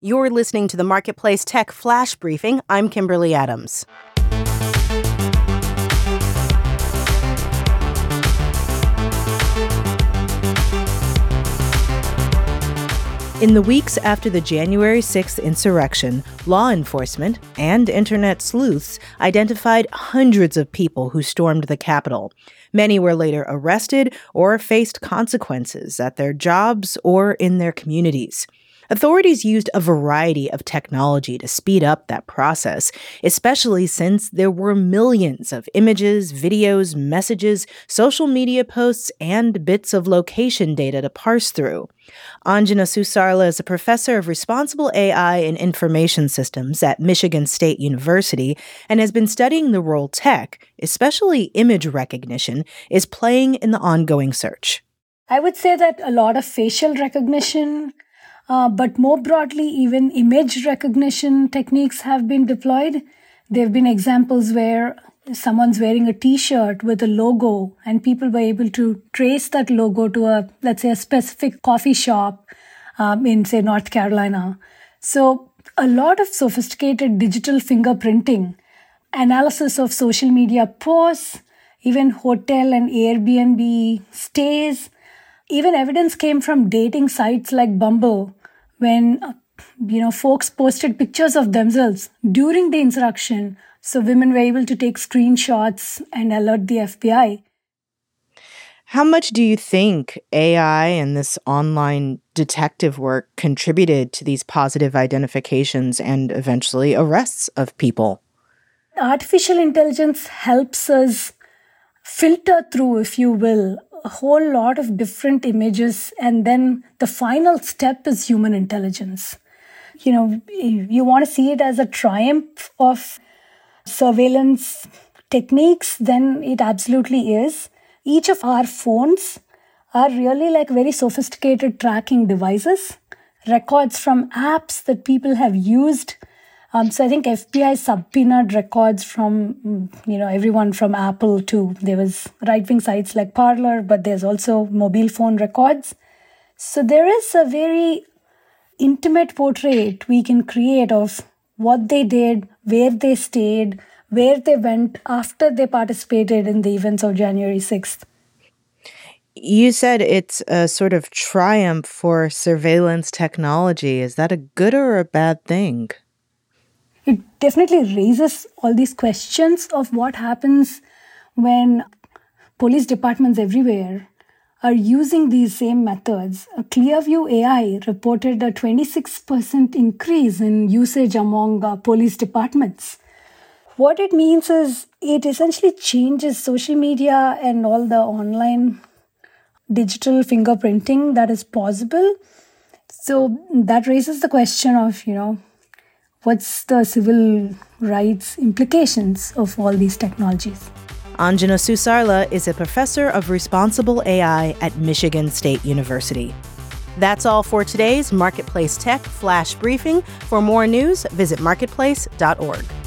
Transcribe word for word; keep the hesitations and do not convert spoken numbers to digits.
You're listening to the Marketplace Tech Flash Briefing. I'm Kimberly Adams. In the weeks after the January sixth insurrection, law enforcement and internet sleuths identified hundreds of people who stormed the Capitol. Many were later arrested or faced consequences at their jobs or in their communities. Authorities used a variety of technology to speed up that process, especially since there were millions of images, videos, messages, social media posts, and bits of location data to parse through. Anjana Susarla is a professor of responsible A I and information systems at Michigan State University and has been studying the role tech, especially image recognition, is playing in the ongoing search. I would say that a lot of facial recognition, Uh, but more broadly, even image recognition techniques have been deployed. There have been examples where someone's wearing a T-shirt with a logo and people were able to trace that logo to a, let's say, a specific coffee shop um, in, say, North Carolina. So a lot of sophisticated digital fingerprinting, analysis of social media posts, even hotel and Airbnb stays. Even evidence came from dating sites like Bumble when, you know, folks posted pictures of themselves during the insurrection. So women were able to take screenshots and alert the F B I. How much do you think A I and this online detective work contributed to these positive identifications and eventually arrests of people? Artificial intelligence helps us filter through, if you will, a whole lot of different images, and then the final step is human intelligence. You know, you want to see it as a triumph of surveillance techniques, then it absolutely is. Each of our phones are really like very sophisticated tracking devices, records from apps that people have used. Um, so I think F B I subpoenaed records from, you know, everyone from Apple to, there was right-wing sites like Parler, but there's also mobile phone records. So there is a very intimate portrait we can create of what they did, where they stayed, where they went after they participated in the events of January sixth. You said it's a sort of triumph for surveillance technology. Is that a good or a bad thing? It definitely raises all these questions of what happens when police departments everywhere are using these same methods. A Clearview A I reported a twenty-six percent increase in usage among uh, police departments. What it means is it essentially changes social media and all the online digital fingerprinting that is possible. So that raises the question of, you know, what's the civil rights implications of all these technologies? Anjana Susarla is a professor of responsible A I at Michigan State University. That's all for today's Marketplace Tech Flash Briefing. For more news, visit marketplace dot org.